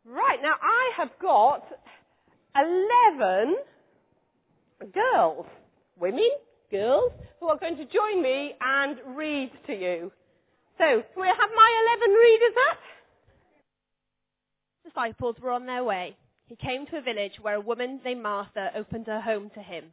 Right, now I have got 11 girls, women, girls, who are going to join me and read to you. So, can we have my 11 readers up? Disciples were on their way. He came to a village where a woman named Martha opened her home to him.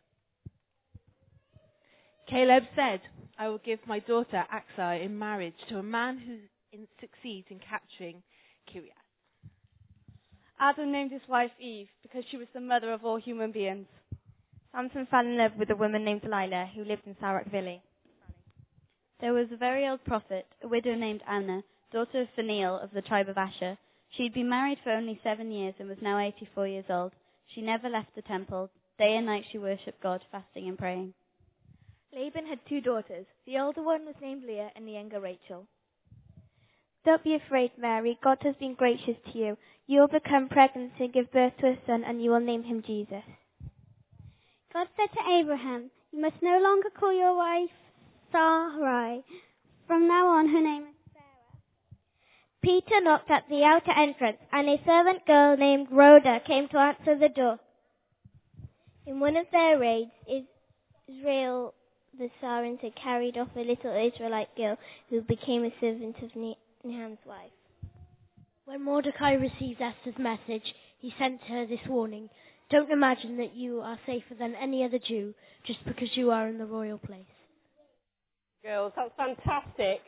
Caleb said, "I will give my daughter Axa in marriage to a man who succeeds in capturing Kiriath." Adam named his wife Eve because she was the mother of all human beings. Samson fell in love with a woman named Delilah who lived in Sarak Valley. There was a very old prophet, a widow named Anna, daughter of Phanuel of the tribe of Asher. She had been married for only 7 years and was now 84 years old. She never left the temple. Day and night she worshipped God, fasting and praying. Laban had 2 daughters. The older one was named Leah and the younger Rachel. Don't be afraid, Mary. God has been gracious to you. You will become pregnant and give birth to a son, and you will name him Jesus. God said to Abraham, "You must no longer call your wife Sarai. From now on, her name is Sarah." Peter knocked at the outer entrance, and a servant girl named Rhoda came to answer the door. In one of their raids, Israel, the Saracens had carried off a little Israelite girl who became a servant of Naaman's wife. When Mordecai received Esther's message, he sent her this warning: "Don't imagine that you are safer than any other Jew just because you are in the royal place." Girls, that's fantastic.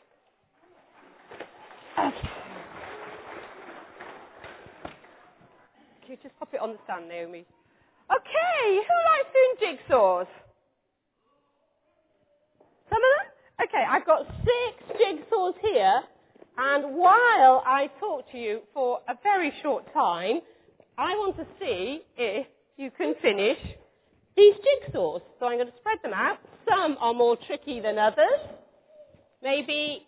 Okay. Can you just pop it on the stand, Naomi? Okay, who likes doing jigsaws? Some of them? Okay, I've got 6 jigsaws here, and while I talk to you for a very short time, I want to see if you can finish these jigsaws. So I'm going to spread them out. Some are more tricky than others. Maybe,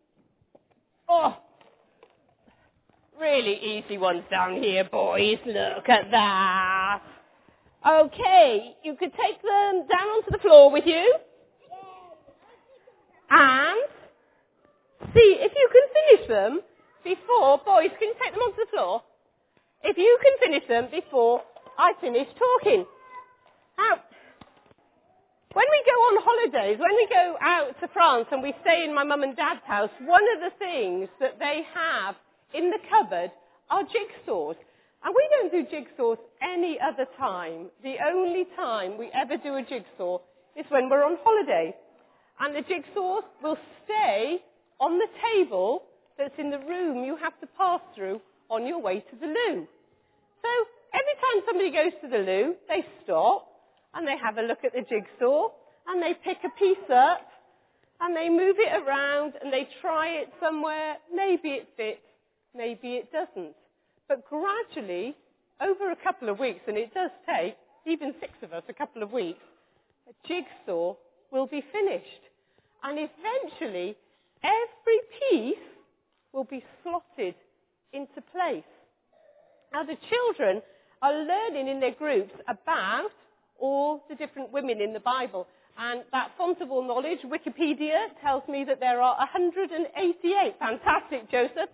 really easy ones down here, boys. Look at that. Okay, you could take them down onto the floor with you. And see if you can finish them before, boys, can you take them onto the floor? If you can finish them before I finish talking. Now, when we go on holidays, when we go out to France and we stay in my mum and dad's house, one of the things that they have in the cupboard are jigsaws. And we don't do jigsaws any other time. The only time we ever do a jigsaw is when we're on holiday. And the jigsaws will stay on the table that's in the room you have to pass through on your way to the loo. So every time somebody goes to the loo, they stop and they have a look at the jigsaw and they pick a piece up and they move it around and they try it somewhere. Maybe it fits, maybe it doesn't. But gradually, over a couple of weeks, and it does take even 6 of us a couple of weeks, a jigsaw will be finished. And eventually, every piece will be slotted into place. Now, the children are learning in their groups about all the different women in the Bible. And that font of all knowledge, Wikipedia, tells me that there are 188. Fantastic, Joseph.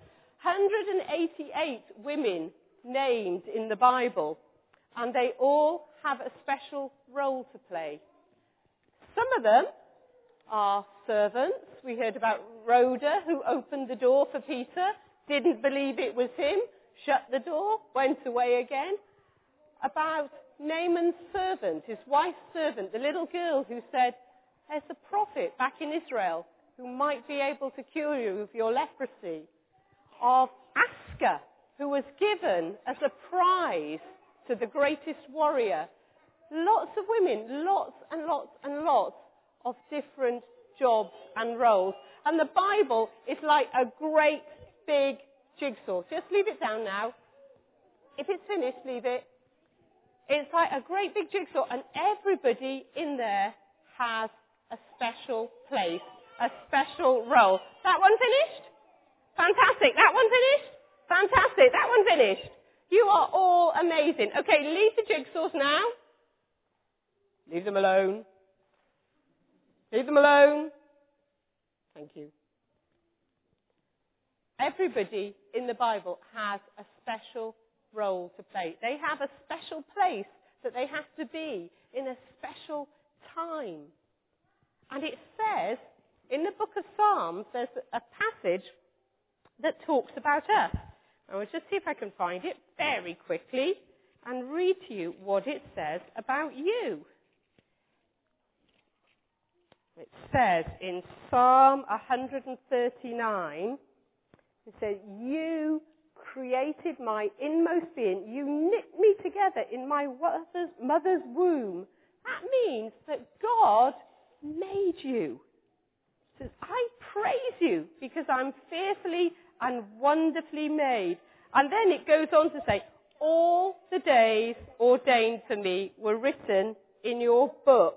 188 women named in the Bible. And they all have a special role to play. Some of them are servants. We heard about Rhoda, who opened the door for Peter, didn't believe it was him, shut the door, went away again. About Naaman's servant, his wife's servant, the little girl who said, "There's a prophet back in Israel who might be able to cure you of your leprosy." Of Aska, who was given as a prize to the greatest warrior. Lots of women, lots and lots and lots of different jobs and roles. And the Bible is like a great big jigsaw. Just leave it down now. If it's finished, leave it. It's like a great big jigsaw, and everybody in there has a special place, a special role. That one finished? Fantastic. That one finished? Fantastic. That one finished. You are all amazing. Okay, leave the jigsaws now. Leave them alone. Leave them alone. Thank you. Everybody in the Bible has a special role to play. They have a special place that they have to be in a special time. And it says, in the book of Psalms, there's a passage that talks about us. I will just see if I can find it very quickly and read to you what it says about you. It says in Psalm 139, it says, you created my inmost being. You knit me together in my mother's womb. That means that God made you. It says, I praise you because I'm fearfully and wonderfully made. And then it goes on to say, all the days ordained for me were written in your book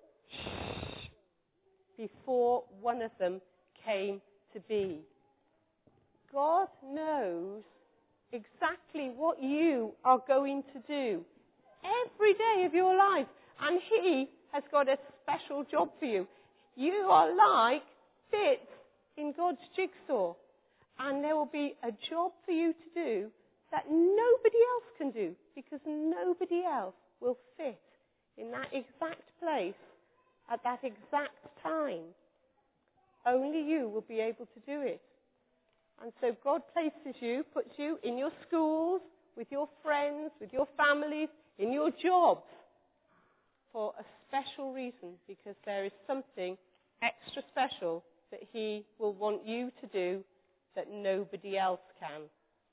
before one of them came to be. God knows exactly what you are going to do every day of your life. And he has got a special job for you. You are like bits in God's jigsaw. And there will be a job for you to do that nobody else can do, because nobody else will fit in that exact place at that exact time. Only you will be able to do it. And so God places you, puts you in your schools, with your friends, with your families, in your jobs for a special reason, because there is something extra special that he will want you to do that nobody else can.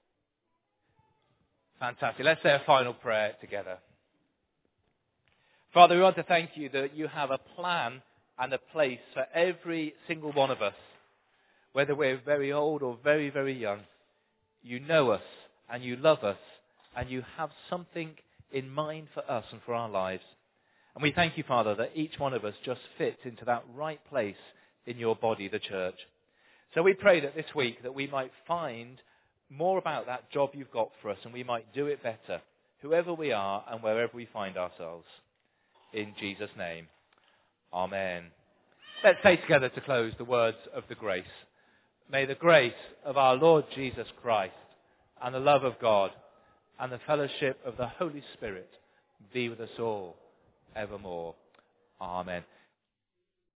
Fantastic. Let's say a final prayer together. Father, we want to thank you that you have a plan and a place for every single one of us, whether we're very old or very, very young. You know us and you love us and you have something in mind for us and for our lives. And we thank you, Father, that each one of us just fits into that right place in your body, the church. So we pray that this week that we might find more about that job you've got for us and we might do it better, whoever we are and wherever we find ourselves. In Jesus' name, amen. Let's say together to close the words of the grace. May the grace of our Lord Jesus Christ and the love of God and the fellowship of the Holy Spirit be with us all evermore. Amen.